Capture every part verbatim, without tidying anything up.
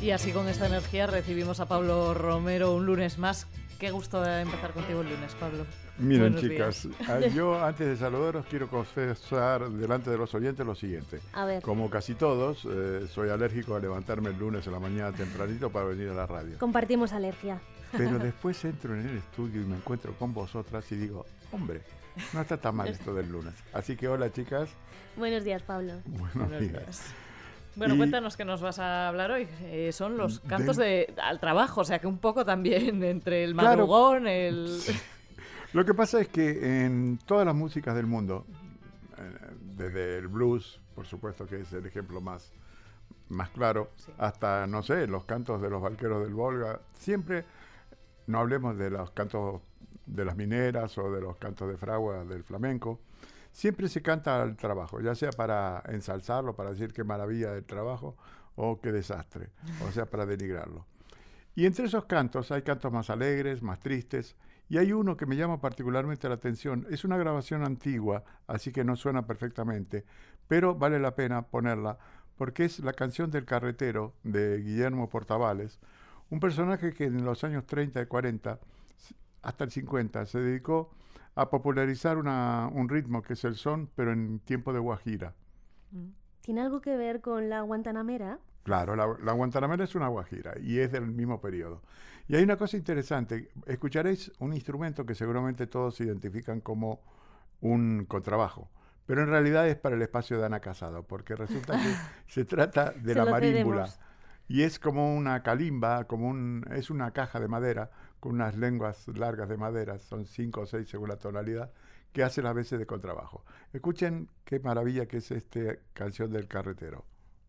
Y así con esta energía recibimos a Pablo Romero un lunes más. Qué gusto de empezar contigo el lunes, Pablo. Miren, Buenos chicas, días. yo antes de saludaros quiero confesar delante de los oyentes lo siguiente. A ver. Como casi todos, eh, soy alérgico a levantarme el lunes a la mañana tempranito para venir a la radio. Compartimos alergia. Pero después entro en el estudio y me encuentro con vosotras y digo, hombre, no está tan mal esto del lunes. Así que hola, chicas. Buenos días, Pablo. Buenos, Buenos días. días. Bueno, Y- cuéntanos qué nos vas a hablar hoy. Eh, son los cantos de, al trabajo, o sea que un poco también entre el Claro. madrugón, el... Lo que pasa es que en todas las músicas del mundo, eh, desde el blues, por supuesto que es el ejemplo más, más claro, Sí. hasta, no sé, los cantos de los vaqueros del Volga, siempre, no hablemos de los cantos de las mineras o de los cantos de fragua del flamenco, siempre se canta al trabajo, ya sea para ensalzarlo, para decir qué maravilla del trabajo o qué desastre, o sea, para denigrarlo. Y entre esos cantos hay cantos más alegres, más tristes, y hay uno que me llama particularmente la atención. Es una grabación antigua, así que no suena perfectamente, pero vale la pena ponerla, porque es la canción del carretero de Guillermo Portavales, un personaje que en los años treinta y cuarenta, hasta el cincuenta, se dedicó a popularizar una, un ritmo que es el son, pero en tiempo de guajira. ¿Tiene algo que ver con la guantanamera? Claro, la, la guantanamera es una guajira y es del mismo periodo. Y hay una cosa interesante, escucharéis un instrumento que seguramente todos identifican como un contrabajo, pero en realidad es para el espacio de Ana Casado, porque resulta que se trata de Se la lo marímbula. cedemos. Y es como una calimba, como un, es una caja de madera con unas lenguas largas de madera, son cinco o seis según la tonalidad, que hace las veces de contrabajo. Escuchen qué maravilla que es esta canción del carretero.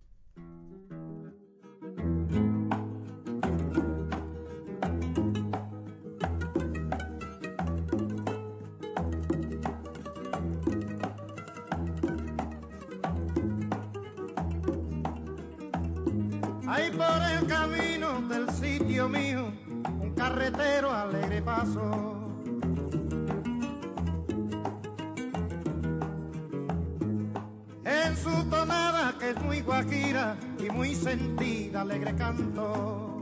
Hay por el camino del sitio mío un carretero alegre paso. En su tonada que es muy guajira y muy sentida alegre canto.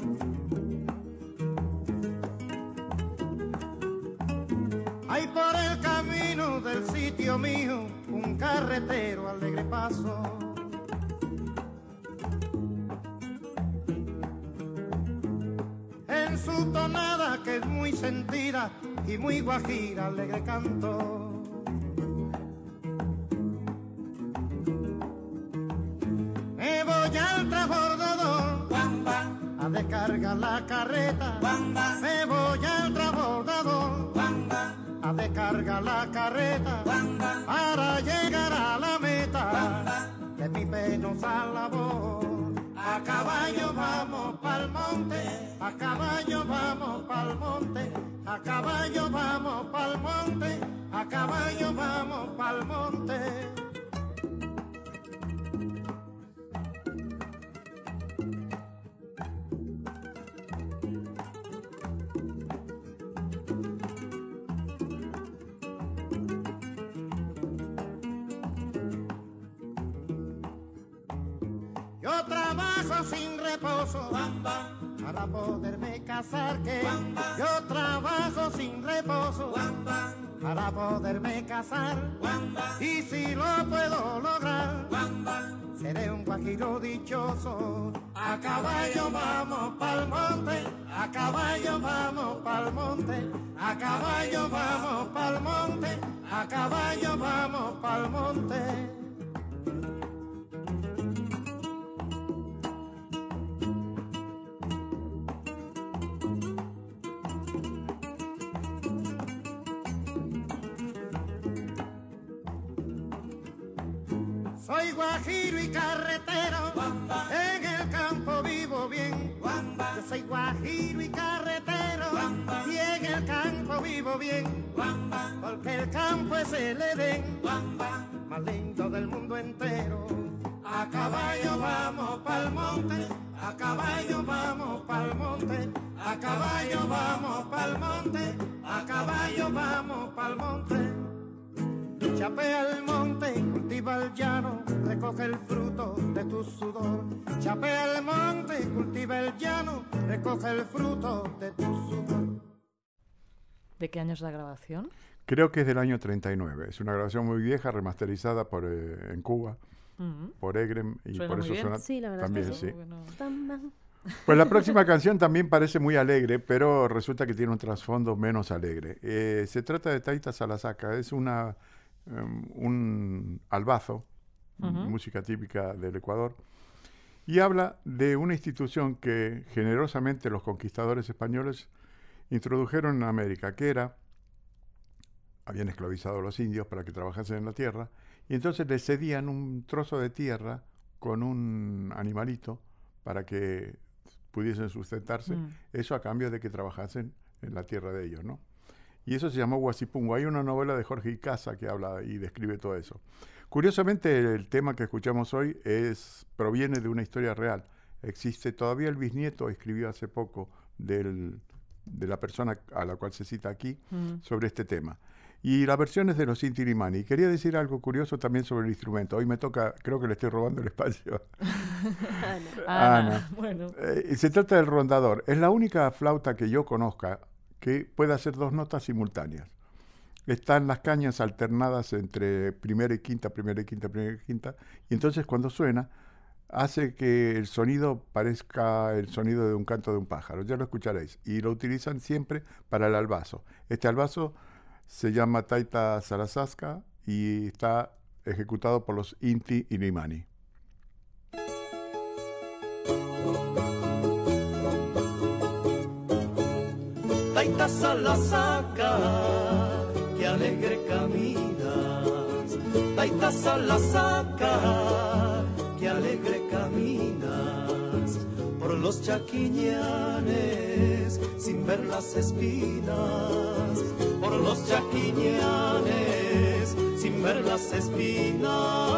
Hay por el camino del sitio mío un carretero alegre paso. En su tonada que es muy sentida y muy guajira alegre canto. Me voy al transbordador a descargar la carreta. Me voy al transbordador a descargar la carreta para llegar a la meta de mi penosa labor. A caballo vamos pa'l monte, a caballo vamos pa'l monte, a caballo vamos pa'l monte, a caballo vamos pa'l monte. Yo trabajo sin reposo para poderme casar, que yo trabajo sin reposo para poderme casar, y si lo puedo lograr seré un guajiro dichoso. A caballo vamos pa'l monte, a caballo vamos pa'l monte, a caballo vamos pa'l monte, a caballo vamos pa'l monte. Soy guajiro y carretero, en el campo vivo bien. Yo soy guajiro y carretero, y en el campo vivo bien. Porque el campo es el Edén, más lindo del mundo entero. A caballo vamos pa'l monte, a caballo vamos pa'l monte, a caballo vamos pa'l monte, a caballo vamos pa'l monte. Chapea el monte y cultiva el llano, recoge el fruto de tu sudor. Chapea el monte y cultiva el llano, recoge el fruto de tu sudor. ¿De qué año es la grabación? Creo que es del año treinta y nueve. Es una grabación muy vieja, remasterizada por eh, en Cuba, uh-huh. por Egrem, y suena por muy eso bien. suena Sí, la verdad también, es que sí. Bueno. Pues la próxima canción también parece muy alegre, pero resulta que tiene un trasfondo menos alegre. Eh, se trata de Taita Salasaca, es una, um, un albazo, uh-huh. música típica del Ecuador, y habla de una institución que generosamente los conquistadores españoles introdujeron en América, que era, habían esclavizado a los indios para que trabajasen en la tierra, y entonces les cedían un trozo de tierra con un animalito para que pudiesen sustentarse, mm. eso a cambio de que trabajasen en la tierra de ellos, ¿no? Y eso se llamó Huasipungo. Hay una novela de Jorge Icaza que habla y describe todo eso. Curiosamente, el tema que escuchamos hoy es, proviene de una historia real. Existe todavía el bisnieto, escribió hace poco, del, de la persona a la cual se cita aquí, mm. sobre este tema. Y la versión es de los Inti Illimani. Y quería decir algo curioso también sobre el instrumento. Hoy me toca, creo que le estoy robando el espacio Ana. Ana. Ana. Bueno. Eh, se trata del rondador. Es la única flauta que yo conozca que puede hacer dos notas simultáneas. Están las cañas alternadas entre primera y quinta, primera y quinta, primera y quinta. Y entonces cuando suena, hace que el sonido parezca el sonido de un canto de un pájaro. Ya lo escucharéis. Y lo utilizan siempre para el albazo. Este albazo se llama Taita Salasaca y está ejecutado por los Inti Illimani. Taita Salasaca, que alegre caminas. Taita Salasaca, que alegre caminas por los chaquiñanes sin ver las espinas. Por los chaquiñanes sin ver las espinas.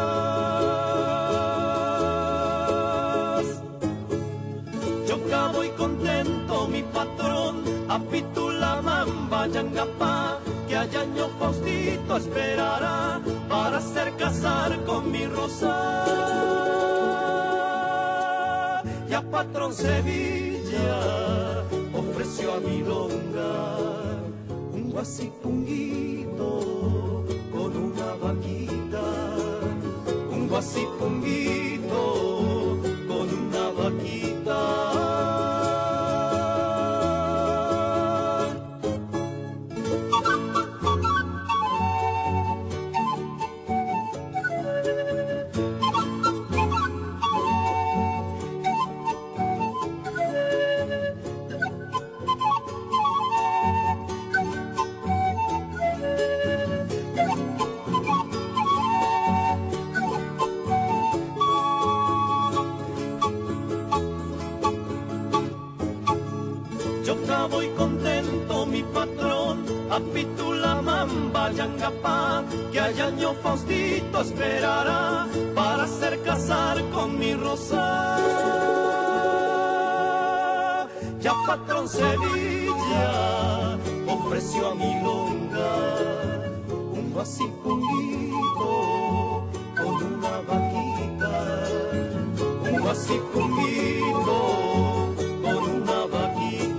Yo cabo y contento, mi patrón, apitula mamba yangapá, que allá año Faustito esperará para hacer casar con mi rosa. Ya patrón Sevilla ofreció a Milonga un guasipunguito con una vaquita, un guasipunguito con una vaquita. Voy contento, mi patrón, apitula mamba yangapá, que allá año Faustito esperará para hacer casar con mi rosa. Ya patrón Sevilla ofreció a Milonga un guasipunguito con una vaquita, un guasipunguito con una vaquita.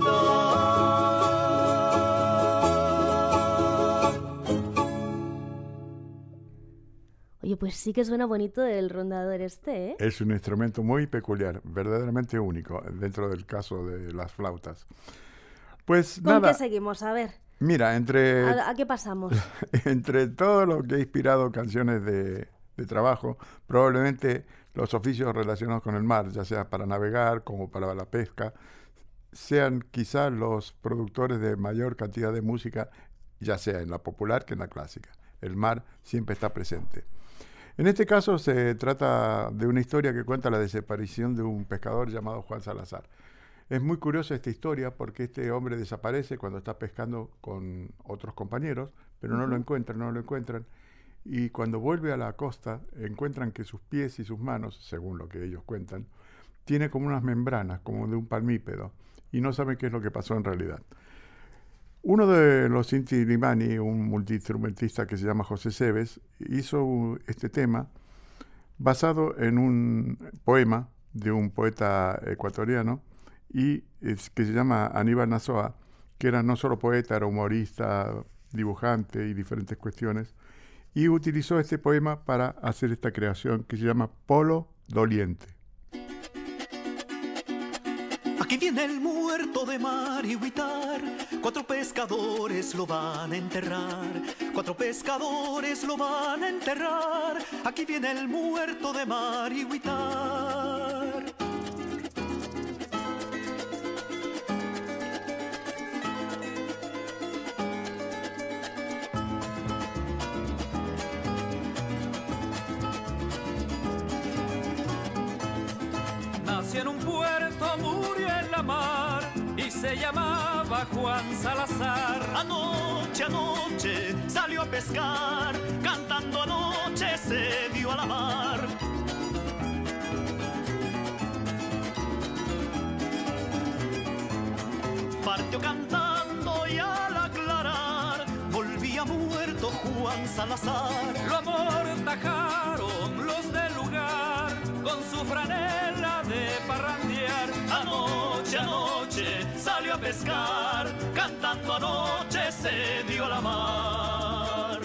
Oye, pues sí que suena bonito el rondador este, ¿eh? Es un instrumento muy peculiar, verdaderamente único dentro del caso de las flautas. Pues ¿Con nada. qué seguimos? A ver. Mira, entre... ¿A, a qué pasamos? entre todo lo que ha inspirado canciones de, de trabajo, probablemente los oficios relacionados con el mar, ya sea para navegar como para la pesca, sean quizás los productores de mayor cantidad de música, ya sea en la popular que en la clásica. El mar siempre está presente. En este caso se trata de una historia que cuenta la desaparición de un pescador llamado Juan Salazar. Es muy curiosa esta historia porque este hombre desaparece cuando está pescando con otros compañeros, pero no uh-huh. lo encuentran, no lo encuentran. Y cuando vuelve a la costa, encuentran que sus pies y sus manos, según lo que ellos cuentan, tiene como unas membranas, como de un palmípedo, y no saben qué es lo que pasó en realidad. Uno de los Inti Illimani, un multiinstrumentista que se llama José Cebes, hizo este tema basado en un poema de un poeta ecuatoriano y es, que se llama Aníbal Nazoa, que era no solo poeta, era humorista, dibujante y diferentes cuestiones, y utilizó este poema para hacer esta creación que se llama Polo Doliente. Aquí viene el muerto de mar y Huitar, cuatro pescadores lo van a enterrar, cuatro pescadores lo van a enterrar, aquí viene el muerto de mar y Huitar. Nació en un puerto, murió en la mar y se llamaba Juan Salazar. Anoche, anoche salió a pescar, cantando anoche se dio a la mar. Partió cantando y al aclarar volvía muerto Juan Salazar. Lo amortajaron los del lugar con su franela de parrandear. Anoche, anoche salió a pescar, cantando anoche se dio a la mar.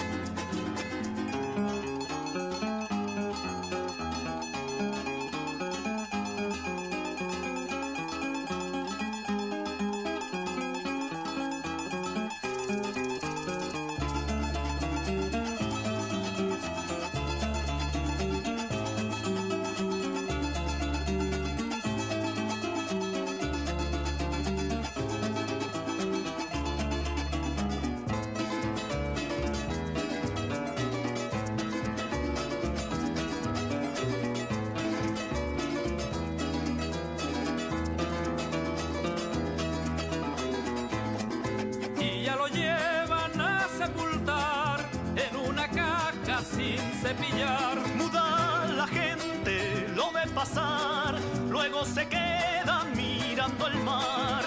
Sin cepillar, muda la gente, lo ve pasar, luego se queda mirando el mar.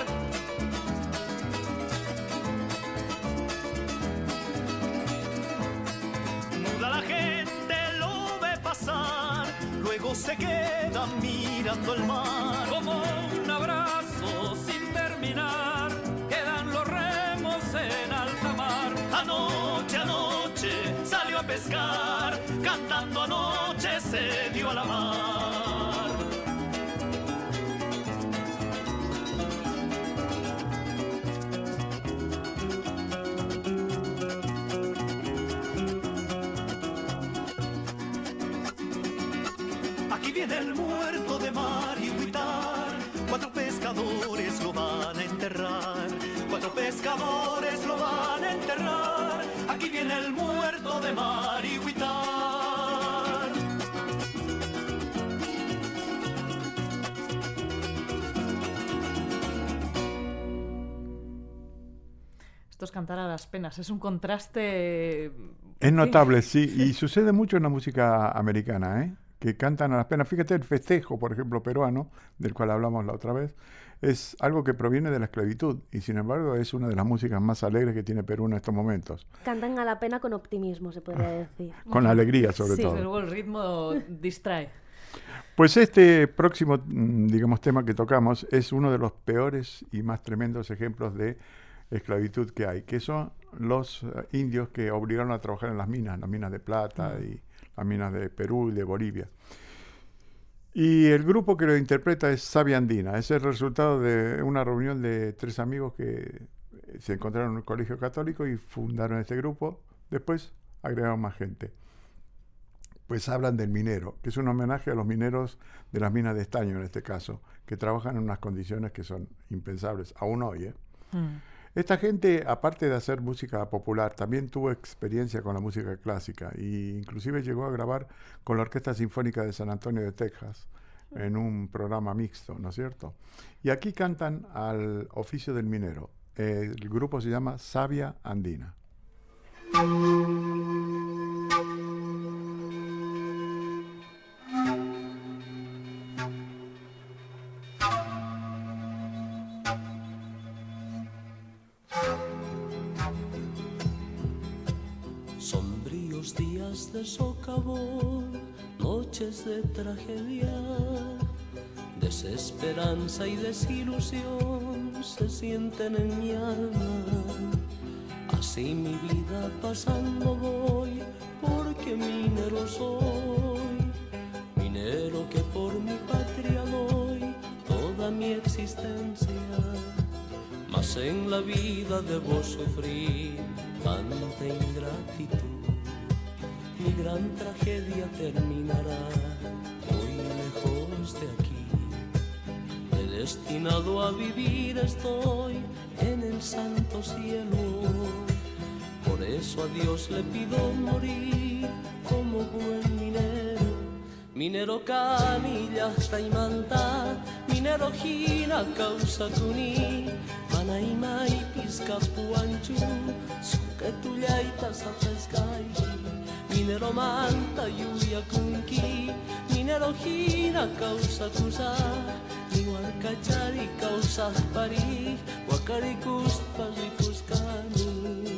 Muda la gente, lo ve pasar, luego se queda mirando el mar. Como un abrazo sin terminar, quedan los remos en alta mar. Anoche, anoche salió a pescar, cantando anoche se dio a la mar. Aquí viene el muerto de mar y Huitar, cuatro pescadores lo van a enterrar, cuatro pescadores lo van a enterrar, aquí viene el muerto de mar y Huitar. Esto es cantar a las penas, es un contraste... Es notable, sí, y sucede mucho en la música americana, ¿eh? Que cantan a las penas. Fíjate, el festejo, por ejemplo, peruano, del cual hablamos la otra vez, es algo que proviene de la esclavitud y sin embargo es una de las músicas más alegres que tiene Perú en estos momentos. Cantan a la pena con optimismo, se podría decir. Con alegría, sobre Sí. todo. Desde luego el ritmo distrae. Pues este próximo, mm, digamos, tema que tocamos es uno de los peores y más tremendos ejemplos de esclavitud que hay, que son los uh, indios que obligaron a trabajar en las minas, las minas de plata mm. y las minas de Perú y de Bolivia. Y el grupo que lo interpreta es Savia Andina. Es el resultado de una reunión de tres amigos que se encontraron en un colegio católico y fundaron este grupo. Después agregaron más gente. Pues hablan del minero, que es un homenaje a los mineros de las minas de estaño en este caso, que trabajan en unas condiciones que son impensables, aún hoy, ¿eh? Mm. Esta gente, aparte de hacer música popular, también tuvo experiencia con la música clásica e inclusive llegó a grabar con la Orquesta Sinfónica de San Antonio de Texas en un programa mixto, ¿no es cierto? Y aquí cantan al oficio del minero. El grupo se llama Savia Andina. días de socavón, noches de tragedia, desesperanza y desilusión se sienten en mi alma. Así mi vida pasando voy, porque minero soy, minero que por mi patria doy toda mi existencia. Mas en la vida debo sufrir tanta ingratitud. Mi gran tragedia terminará hoy lejos de aquí. Predestinado a vivir estoy en el santo cielo. Por eso a Dios le pido morir como buen minero. Minero canilla taimanta, minero hina causa kuni, manaima y piscapuanchu, suketullaita sapeskai. Minero manta yuya kunki, minero hina causa kusa, ni huarcachari causa pari, huacarikus paricuskani.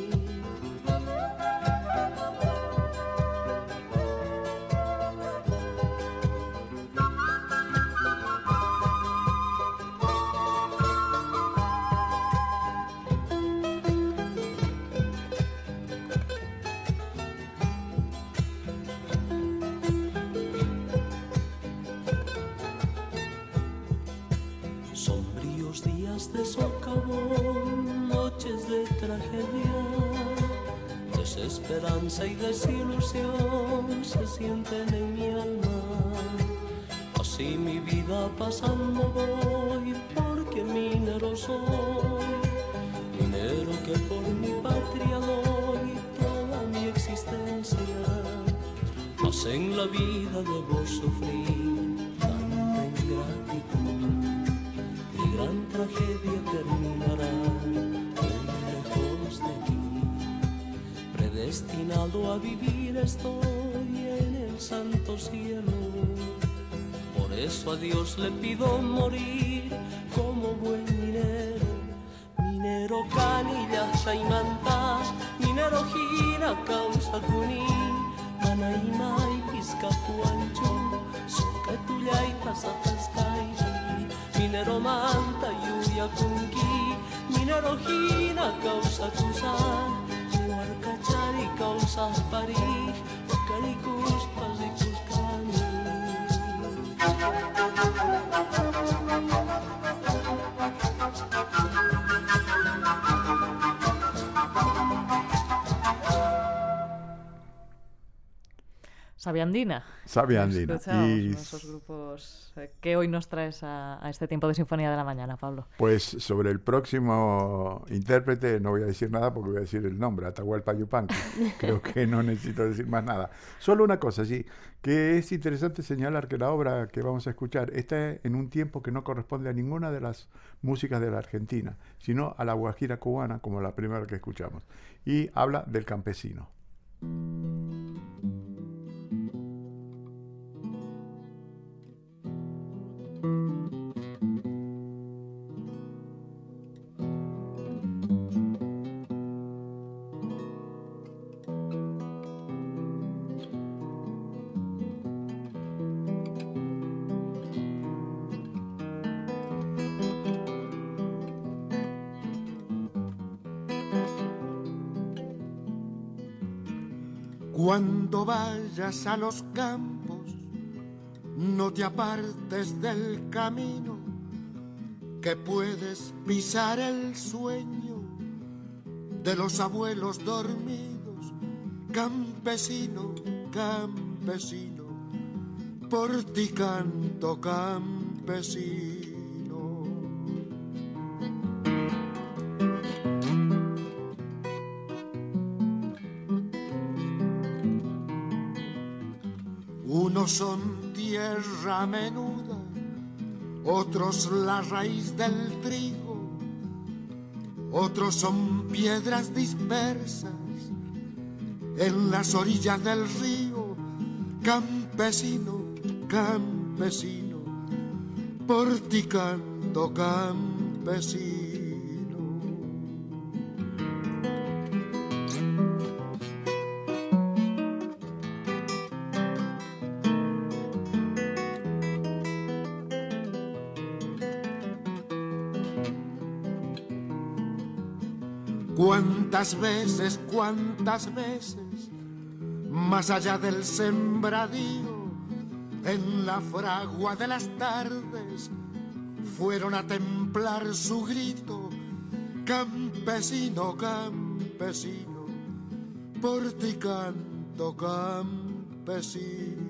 De socavón, noches de tragedia, desesperanza y desilusión se sienten en mi alma. Así mi vida pasando voy, porque minero soy, minero que por mi patria doy toda mi existencia. Mas en la vida debo sufrir tanta ingratitud. Mi gran tragedia terminará muy lejos de aquí. Predestinado a vivir estoy en el santo cielo. Por eso a Dios le pido morir como buen minero. Minero canilla shaimanta, minero gira causa kuni, manaima y piscapuanchu, soketullaita sapeskai. Minero manta yuya kunki, minero hina causa kusa, huarcachari causa pari, huacarikus pasikuskani. Sabia Andina. Sabia Andina. Y esos grupos que hoy nos traes a, a este tiempo de Sinfonía de la Mañana, Pablo. Pues sobre el próximo intérprete no voy a decir nada porque voy a decir el nombre, Atahualpa Yupanqui. Creo que no necesito decir más nada. Solo una cosa, sí, que es interesante señalar que la obra que vamos a escuchar está en un tiempo que no corresponde a ninguna de las músicas de la Argentina, sino a la guajira cubana, como la primera que escuchamos. Y habla del campesino. Cuando vayas a los campos, no te apartes del camino, que puedes pisar el sueño de los abuelos dormidos. Campesino, campesino, por ti canto, campesino. Unos son tierra menuda, otros la raíz del trigo, otros son piedras dispersas en las orillas del río. Campesino, campesino, por ti canto, campesino. Cuántas veces, cuántas veces, más allá del sembradío, en la fragua de las tardes, fueron a templar su grito. Campesino, campesino, por ti canto, campesino.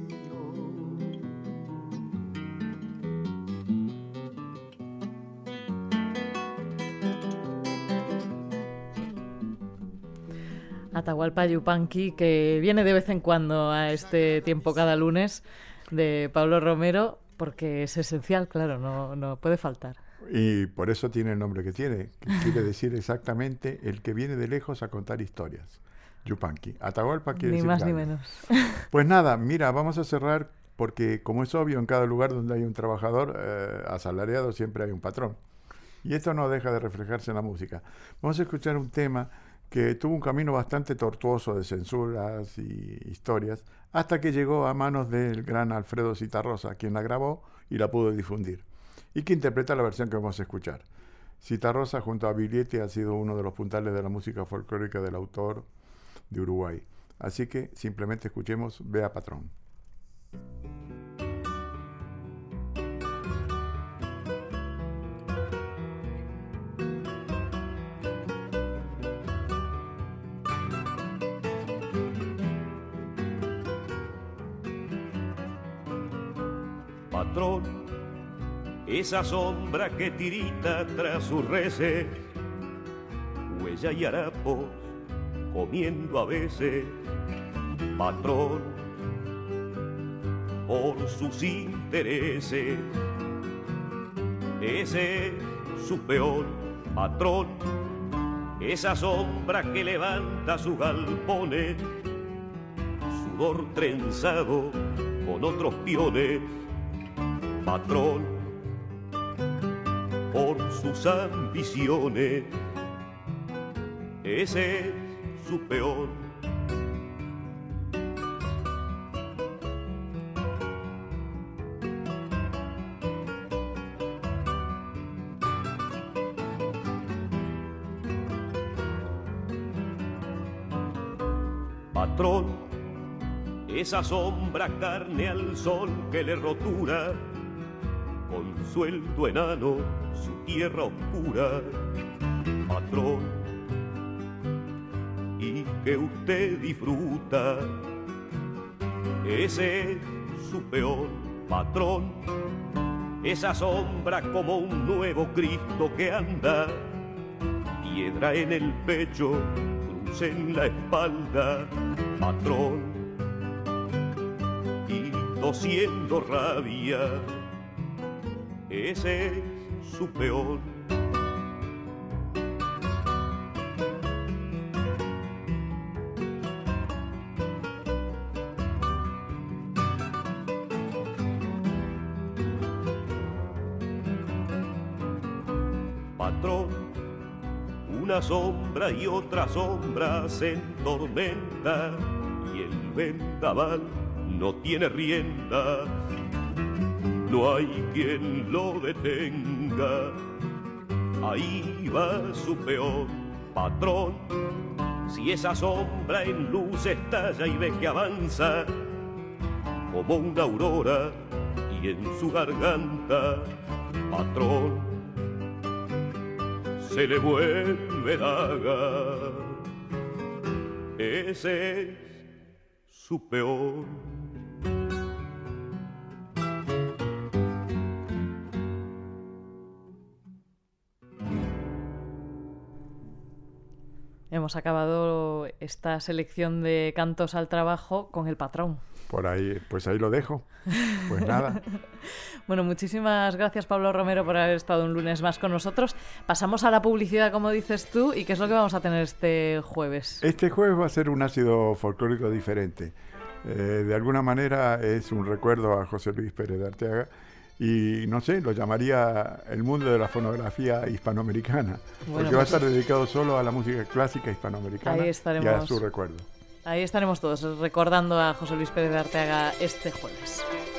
Atahualpa Yupanqui, que viene de vez en cuando a este tiempo cada lunes, de Pablo Romero, porque es esencial, claro, no, no puede faltar. Y por eso tiene el nombre que tiene, que quiere decir exactamente el que viene de lejos a contar historias. Yupanqui. Atahualpa quiere ni decir más grande. ni menos. Pues nada, mira, vamos a cerrar porque, como es obvio, en cada lugar donde hay un trabajador eh, asalariado siempre hay un patrón. Y esto no deja de reflejarse en la música. Vamos a escuchar un tema que tuvo un camino bastante tortuoso de censuras y historias, hasta que llegó a manos del gran Alfredo Zitarrosa, quien la grabó y la pudo difundir, y que interpreta la versión que vamos a escuchar. Zitarrosa, junto a Biglietti, ha sido uno de los puntales de la música folclórica del autor de Uruguay. Así que simplemente escuchemos Vea Patrón. Patrón, esa sombra que tirita tras sus reses, huella y harapos comiendo a veces. Patrón, por sus intereses, ese es su peor. Patrón, esa sombra que levanta sus galpones, sudor trenzado con otros piones. Patrón, por sus ambiciones, ese es su peor. Patrón, esa sombra carne al sol que le rotura, con sueldo enano su tierra oscura. Patrón, y que usted disfruta, ese es su peor. Patrón, esa sombra como un nuevo Cristo que anda, piedra en el pecho, cruz en la espalda. Patrón, y tosiendo rabia, ese es su peor. Patrón, una sombra y otra sombra se entormenta y el vendaval no tiene rienda. No hay quien lo detenga, ahí va su peor. Patrón, si esa sombra en luz estalla y ve que avanza como una aurora y en su garganta, patrón, se le vuelve daga, ese es su peor. Hemos acabado esta selección de cantos al trabajo con el patrón. Por ahí, pues ahí lo dejo. Pues nada. Bueno, muchísimas gracias, Pablo Romero, por haber estado un lunes más con nosotros. Pasamos a la publicidad, como dices tú, y ¿qué es lo que vamos a tener este jueves? Este jueves va a ser un ácido folclórico diferente. Eh, de alguna manera es un recuerdo a José Luis Pérez de Arteaga y, no sé, lo llamaría el mundo de la fonografía hispanoamericana, Bueno, porque pues, va a estar dedicado solo a la música clásica hispanoamericana ahí y estaremos. a su recuerdo. Ahí estaremos todos recordando a José Luis Pérez de Arteaga este jueves.